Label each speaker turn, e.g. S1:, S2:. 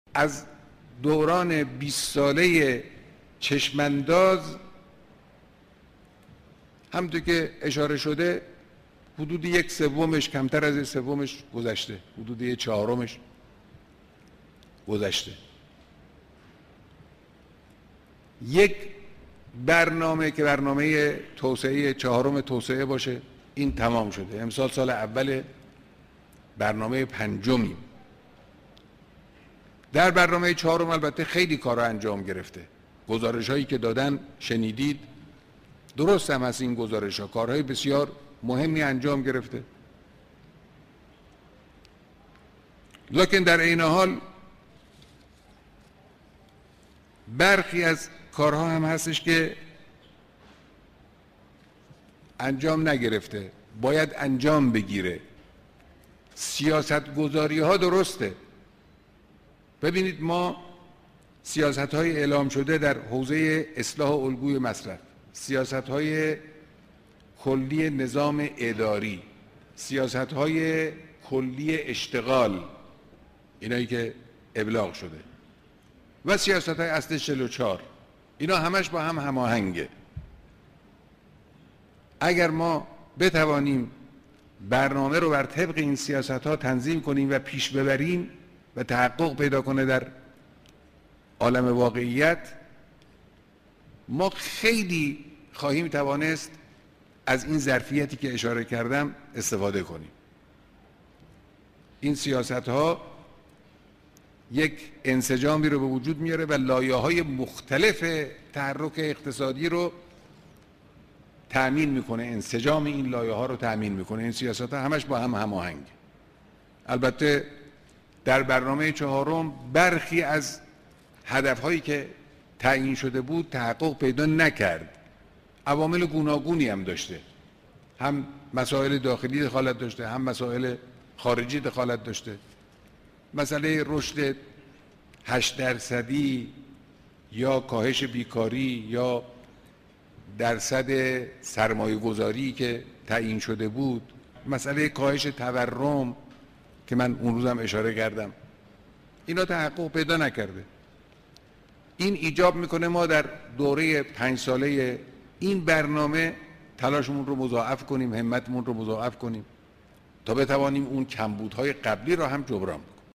S1: از دوران 20 ساله چشمانداز همونطور که اشاره شده حدود 1/3 کمتر از 1/3 گذشته، حدود 1/4 گذشته. یک برنامه که برنامه توسعه 4 توسعه باشه این تمام شده. امسال سال اول برنامه 5. در برنامه 4 البته خیلی کارا انجام گرفته. گزارش هایی که دادن شنیدید، درست هم هست این گزارش ها، کارهای بسیار مهمی انجام گرفته. لکن در عین حال برخی از کارها هم هستش که انجام نگرفته، باید انجام بگیره. سیاست گذاری ها درسته. ببینید ما سیاست های اعلام شده در حوزه اصلاح الگوی مصرف، سیاست های کلی نظام اداری، سیاست های کلی اشتغال، اینایی که ابلاغ شده، و سیاست های اصل 44، اینا همش با هم هماهنگه. اگر ما بتوانیم برنامه رو بر طبق این سیاست ها تنظیم کنیم و پیش ببریم و تحقق پیدا کنه در عالم واقعیت، ما خیلی خواهیم توانست از این ظرفیتی که اشاره کردم استفاده کنیم. این سیاست ها یک انسجامی رو به وجود میاره و لایه‌های مختلف تحرک اقتصادی رو تأمین میکنه، انسجام این لایه‌ها رو تأمین میکنه. این سیاست ها همش با هم هماهنگ. البته در برنامه 4 برخی از هدف‌هایی که تعیین شده بود تحقق پیدا نکرد. عوامل گوناگونی هم داشته، هم مسائل داخلی دخالت داشته، هم مسائل خارجی دخالت داشته. مسئله رشد 8% یا کاهش بیکاری یا درصد سرمایه گذاری که تعیین شده بود، مسئله کاهش تورم که من اون روزم اشاره کردم، اینا تحقق پیدا نکرده. این ایجاب میکنه ما در دوره 5 ساله این برنامه تلاشمون رو مضاعف کنیم، همتمون رو مضاعف کنیم تا بتوانیم اون کمبودهای قبلی را هم جبران کنیم.